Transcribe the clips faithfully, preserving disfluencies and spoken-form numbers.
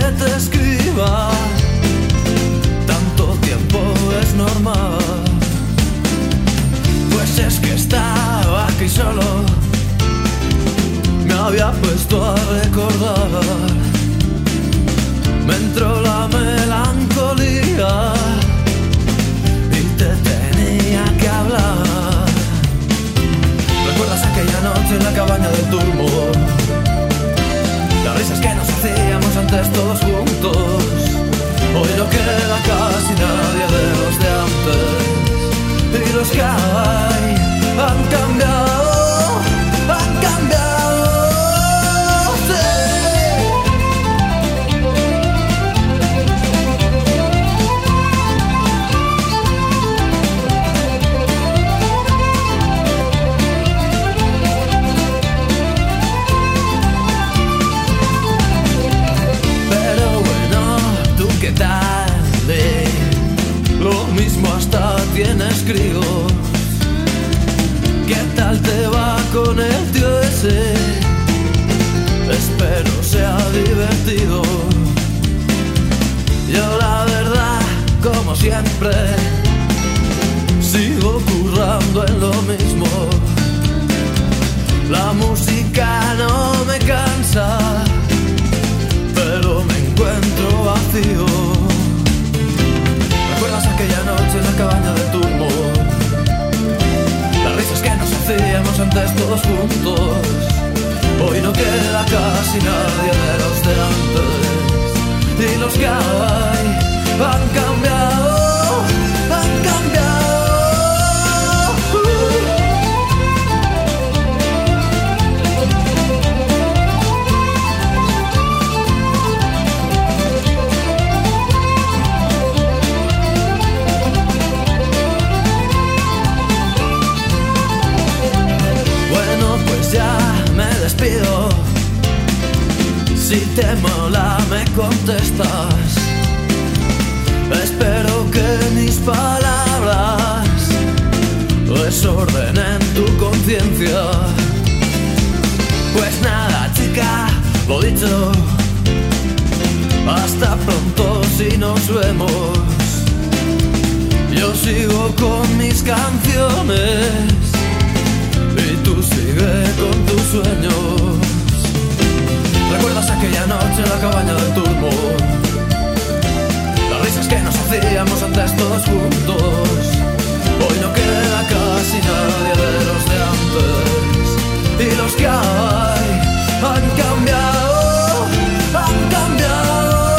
te escriba tanto tiempo es normal. Pues es que estaba aquí solo, me había puesto a recordar. Me entró la melancolía y te tenía que hablar. ¿Recuerdas aquella noche en la cabaña del turmo? Las risas que nos hacíamos antes todos juntos. Hoy no queda casi nadie de los de antes. Y los que hay han cambiado, han cambiado, sí. Pero bueno, ¿tú qué tal? Eh? Lo mismo hasta tienes críos. ¿Qué tal te va con el tío ese? Espero sea divertido. Yo la verdad, como siempre, sigo currando en lo mismo. La música no me cansa, pero me encuentro vacío. ¿Recuerdas aquella noche en la cabaña del turmo? Las risas que nos hacíamos antes todos juntos. Hoy no queda casi nadie de los de antes. Y los que hay han cambiado, han cambiado. Ya me despido. Si te mola me contestas. Espero que mis palabras desordenen tu conciencia. Pues nada, chica, lo dicho. Hasta pronto si nos vemos. Yo sigo con mis canciones y tú sigue con tus sueños. ¿Recuerdas aquella noche en la cabaña del turbo? Las risas que nos hacíamos antes todos juntos. Hoy no queda casi nadie de los de antes. Y los que hay han cambiado, han cambiado.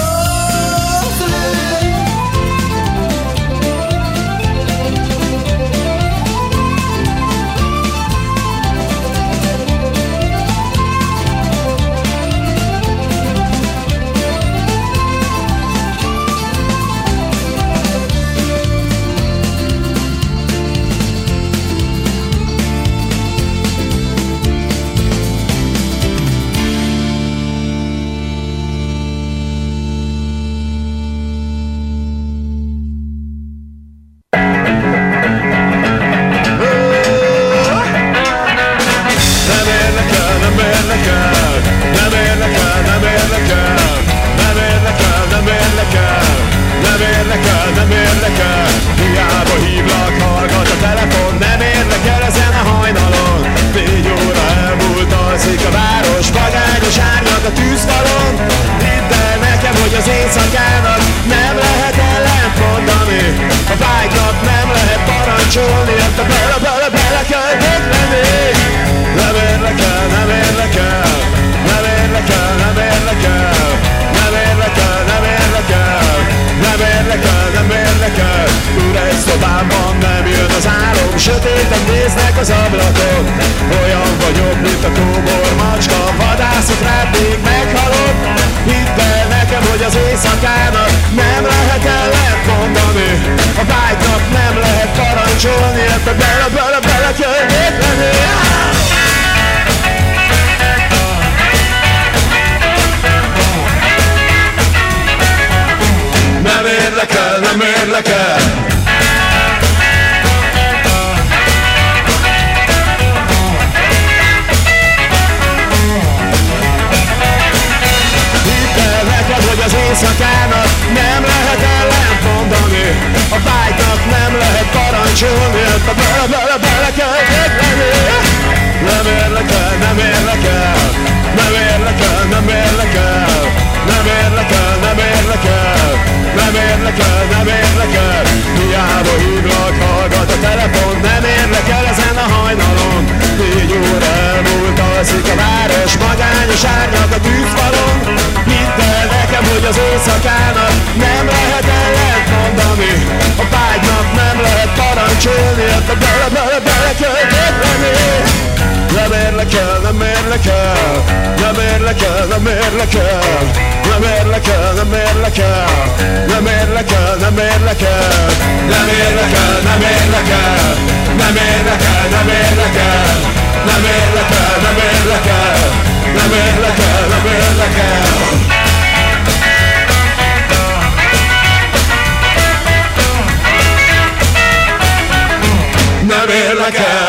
Sötéten néznek az ablakon. Olyan vagyok, mint a kóbor macska, vadászok rád még meghalok. Hidd el nekem, hogy az éjszakának nem lehet ellent mondani. A vágynak nem lehet parancsolni, ebbe bele, bele, bele kell védeni. Nem érdekel, nem érdekel. Hogy az éjszakának nem lehet ellent mondani, a vágynak nem lehet parancsolni, ebbe bele-bele bele kell védeni. Nem érdekel, nem érdekel, nem érdekel, nem érdekel, nem érdekel, nem érdekel, nem érdekel, nem érdekel. Hiába hívlak, hallgat a telefon, nem érdekel ezen a hajnalon. Négy óra elmúlt, alszik a város, magányos árnyak a tűzfalon. Hidd el nekem, hogy az éjszakának nem lehet ellent mondani, a vágynak nem lehet parancsolni, ebbe bele-bele-bele kell védeni. Nem érdekel, nem érdekel, nem érdekel, nem érdekel, nem érdekel, nem érdekel, nem érdekel, nem érdekel, nem érdekel, nem érdekel, nem érdekel, nem érdekel, nem érdekel, nem érdekel, nem érdekel, nem érdekel. Nem érdekel.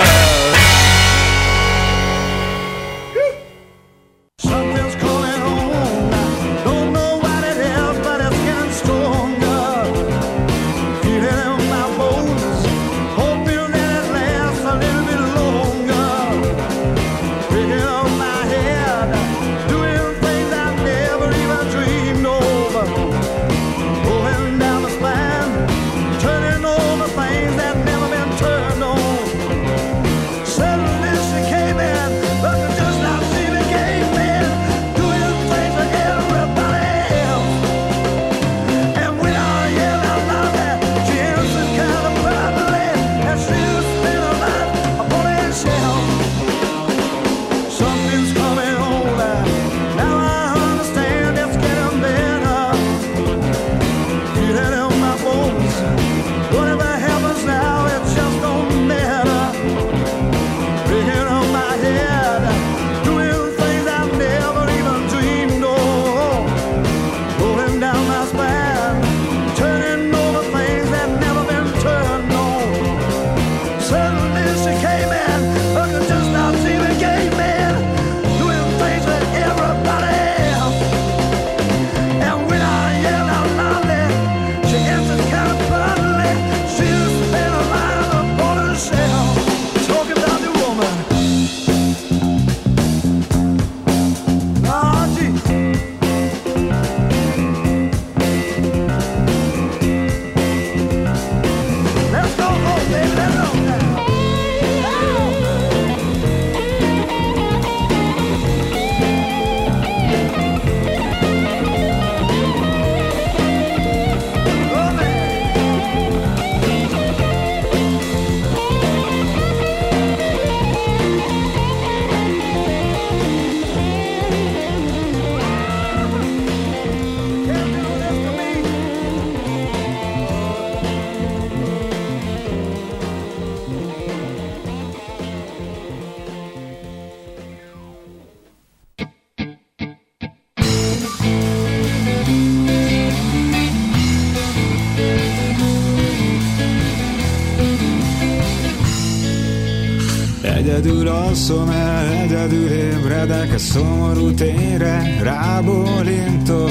Egyedül alszom el, egyedül ébredek a szomorú tényre, rábólintok,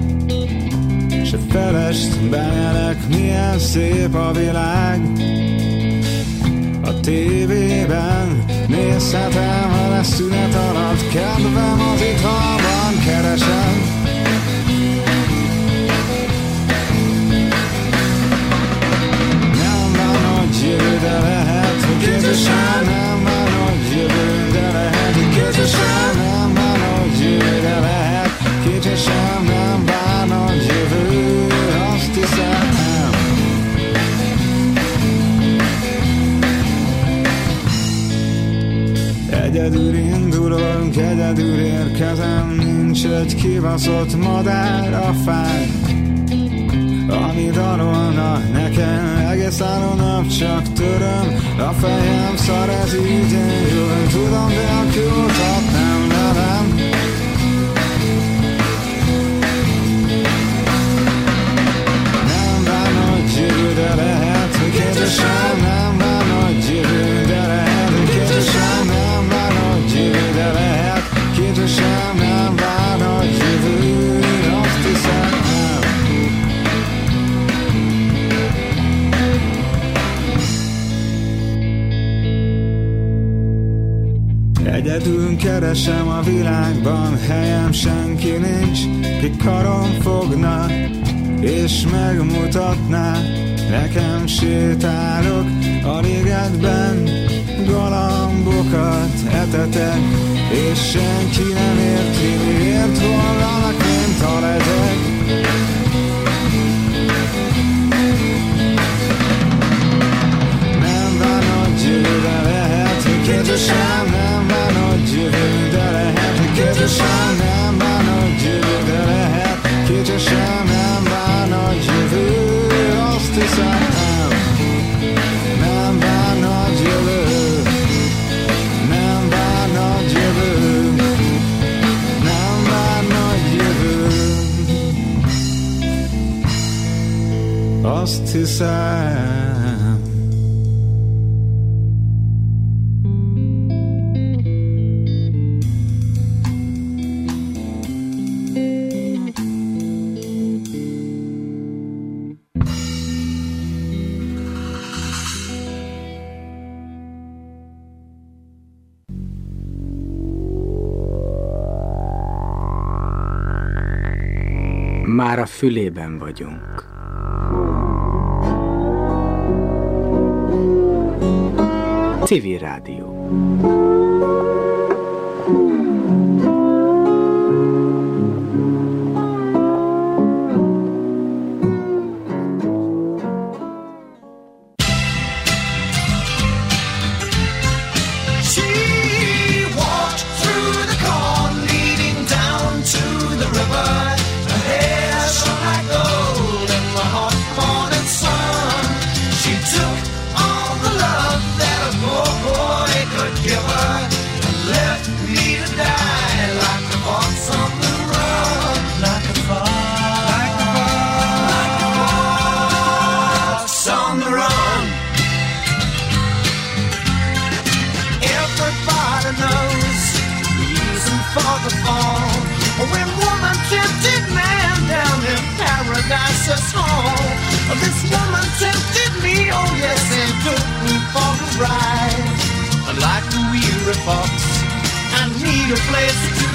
se felest benyelek, milyen szép a világ. A tévében nézhetem, ha lesz szünet alatt, kedvem az itthonban keresem. Nem van nagy jövő, de lehet, hogy közösen nem van nagy jövő, de lehet, hogy közösen nem van nagy jövő, de lehet, kicsi sem nem van nagy jövő, azt hiszem nem. Egyedül indulunk, egyedül érkezem, nincs egy kibaszott madár a fán, ami dalolna nekem, egész álló nap csak töröm, a fejem szar, ez így jön, tudom, de a kiutat nem levem. Nem vár nagy jövő, de lehet, hogy közösen nem vár nagy jövő, de lehet, hogy közösen nem vár nagy jövő, de lehet, közösen nem vár nagy jövő, azt hiszem nem. keresem a világban, helyem senki nincs, ki karom fogna, és megmutatná, nekem sétálok a ligetben, galambokat etetek, és senki nem érti, miért vallanak, mint a legyek. Nem bánod jövő, de lehet, hogy kétesen, nem bánod jövő, de lehet, hogy kétesen, nem bánod jövő, de lehet, kétesen, nem bánod jövő, azt hiszem, nem, nem bánod jövő. Azt hiszem. Már a fülében vagyunk. Civil Rádió. This woman tempted me, oh yes, and took me for a ride. Like a weary fox, I need a place to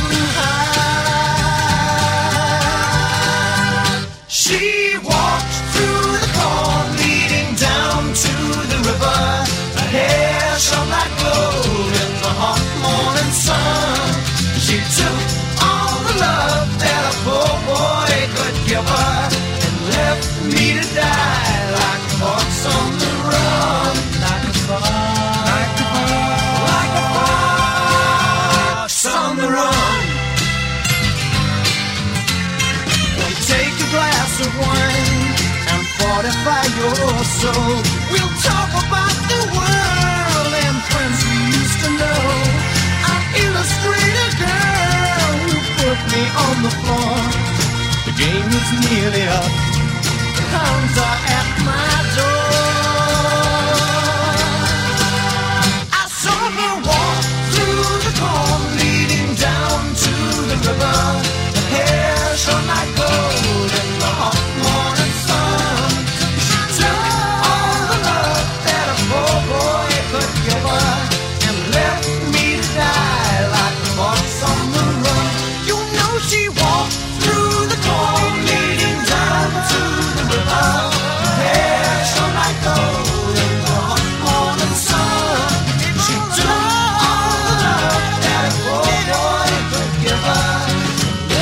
hide. She walked through the corn leading down to the river. Her hair shone like gold in the hot morning sun. She took all the love that a poor boy could give her, left me to die like a fox on the run, like a fox, like a fox, like a fox on the run. Well, take a glass of wine and fortify your soul. We'll talk about the world and friends we used to know. I'll illustrate a girl who put me on the floor. The game is nearly up. Hounds are at my door. I saw her walk through the corn leading down to the river. Her hair shone like gold in the hot morning sun. She took all the love that a poor boy could give her and left me to die like a fox on the run. You know she walked through the corn leading down to the river. Her hair shone like gold in the hot morning sun. She took all the love that a poor boy could give her,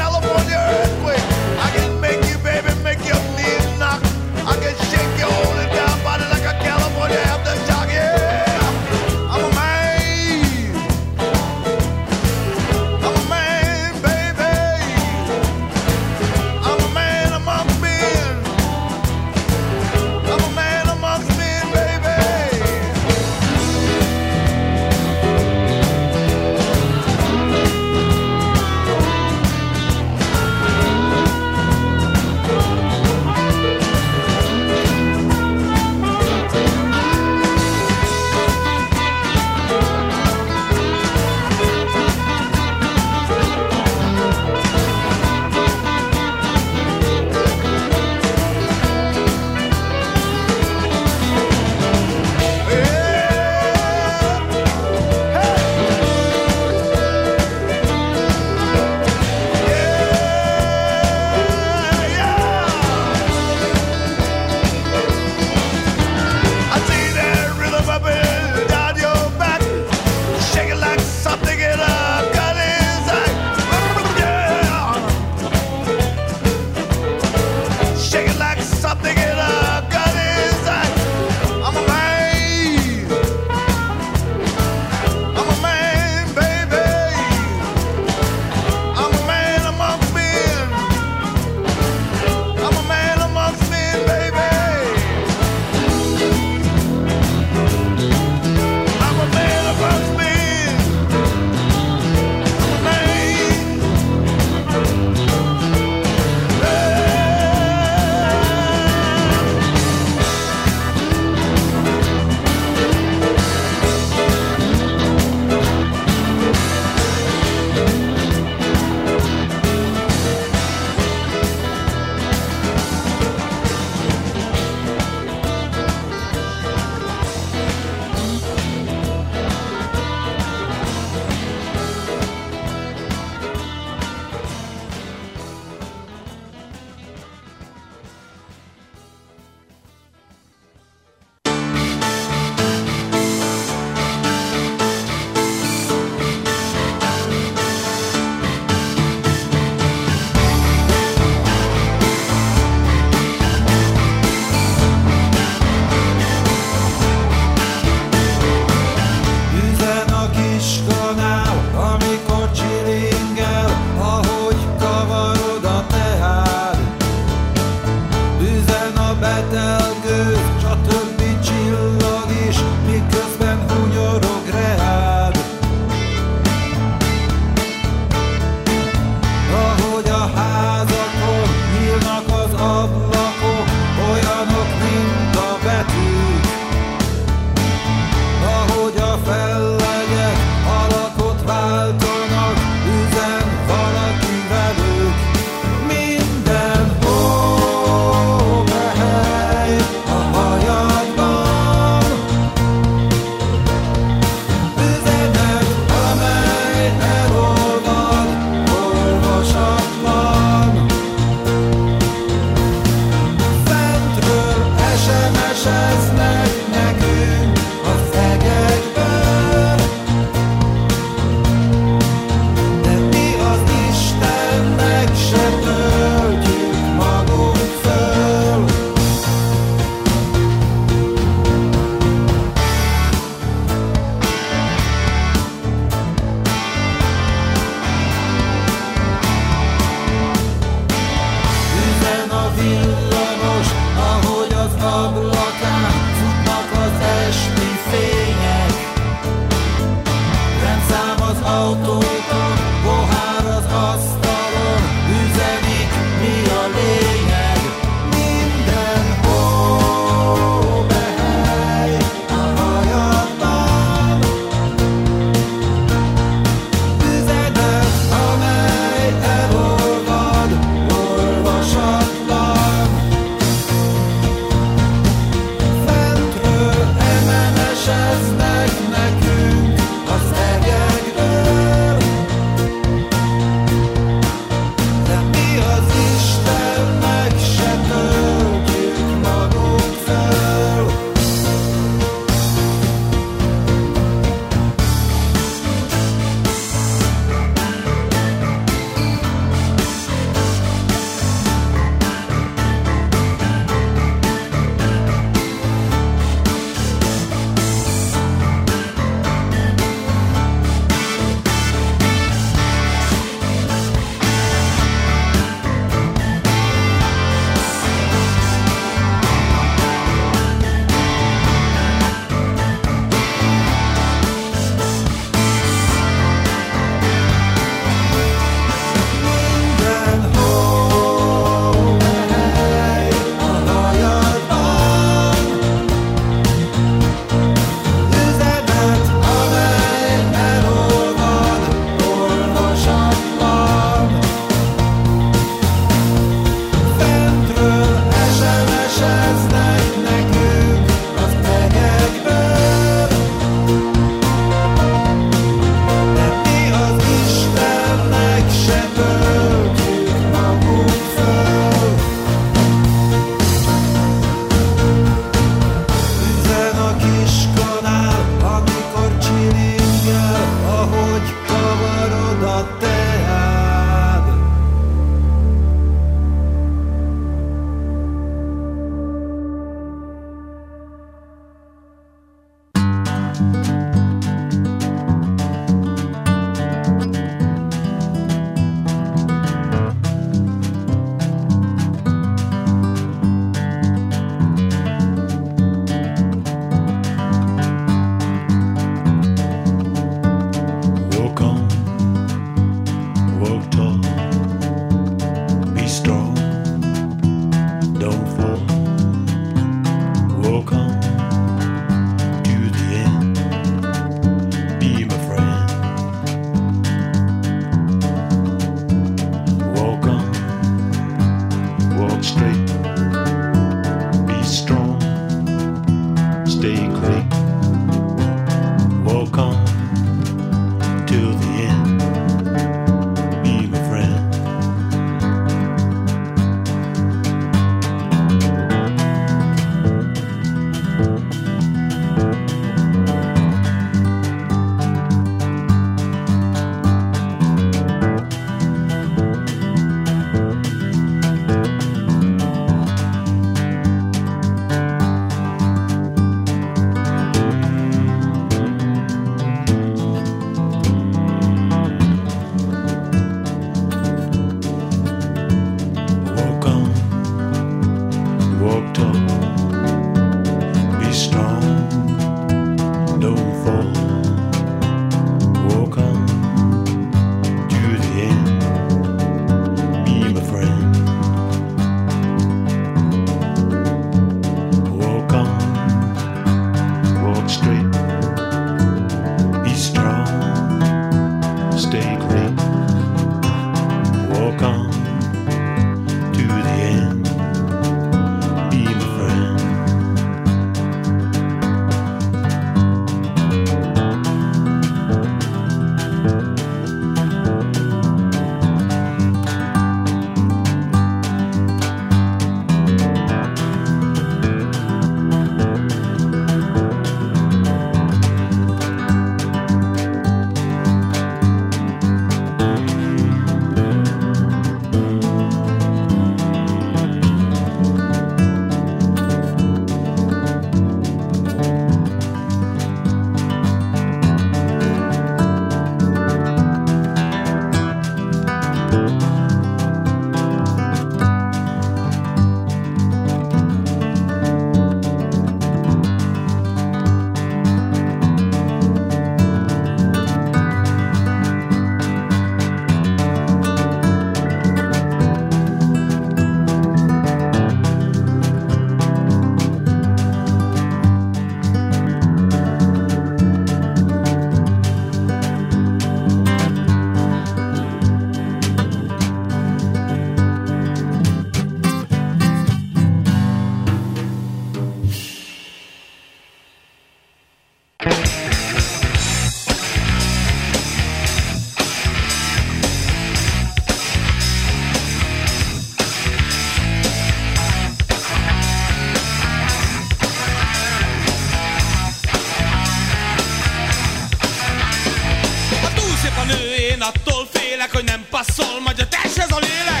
passzol, majd a testhez a lélek.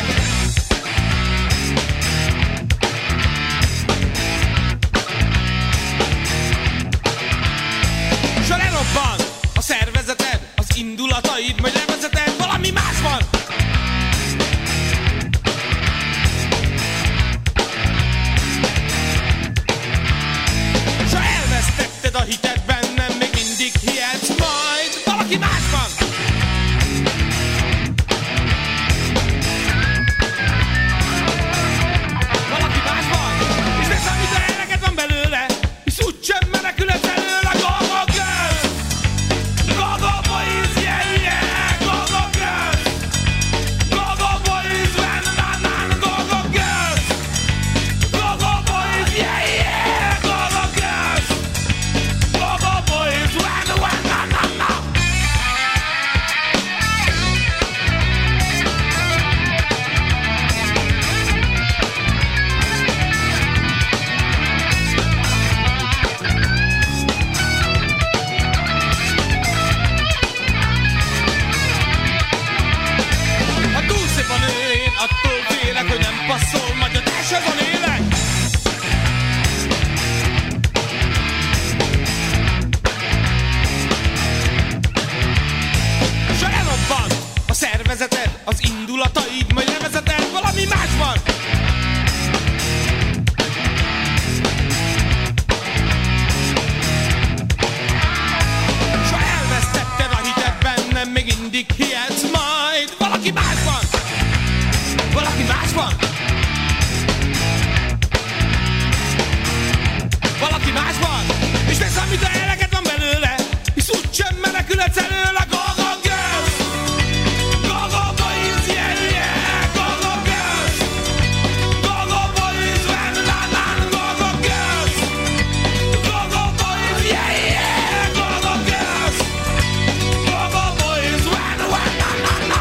S ha lerobban a szervezeted, az indulataid, majd levezeted, valami más van. S ha elvesztetted a hited bennem, még mindig hihetsz, majd valaki más van. Go, go, boys, yeah, yeah. vezeted az indulataid, majd levezeted valami másban. S ha elvesztetted a hitet bennem, még mindig hihetsz majd valaki másban. Valaki másban. Valaki másban. És nézd, amit a eleget van belőle, hisz úgysem menekülhetsz előle. Go, go, girls! Go, go, boys, yeah, yeah! Go, go, girls! Go, go, boys, when, na, na, go, go, girls! Go, go, boys, yeah, yeah! Go, go, girls! Go, go, boys, when, when, na, na, na!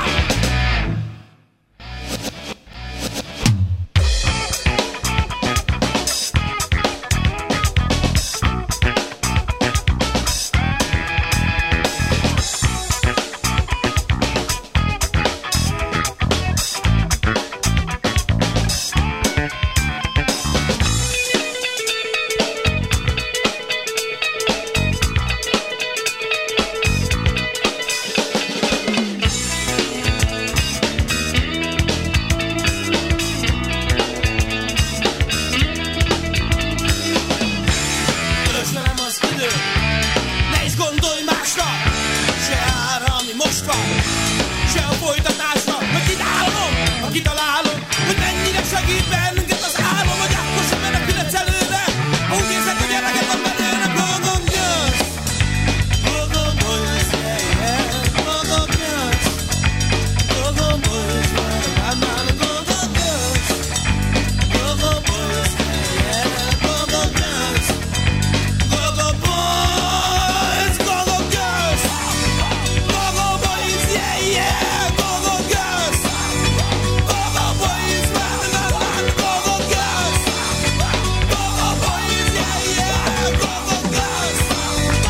Köszönöm az idő, ne is gondolj másra, se arra, ami most van, se a folytatásra, hogy kitálom, ha kitalálom, hogy mennyire segít bennünket az álom, hogy akkor sem menekülhetsz előre, ha úgy érzed, hogy eleget van belőle. Go, go, girls! Go, go, boys, yeah, yeah! Go, go, girls! Go, go, boys, yeah, yeah! Go, go, girls! Go, go, boys, yeah, yeah! Go, go, girls! Go, go, boys! Go, go, girls! Go, go, boys, yeah, yeah! Go, go, girls! Go, go, boys, run, run, run! Go, go, girls! Go, go, boys, yeah, yeah! Go, go, girls!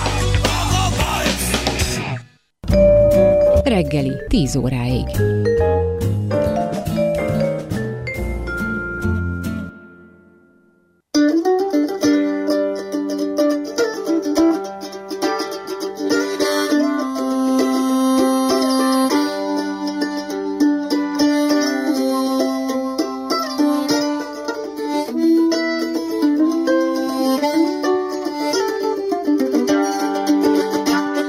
Go, go, boys! Reggeli, tíz óráig.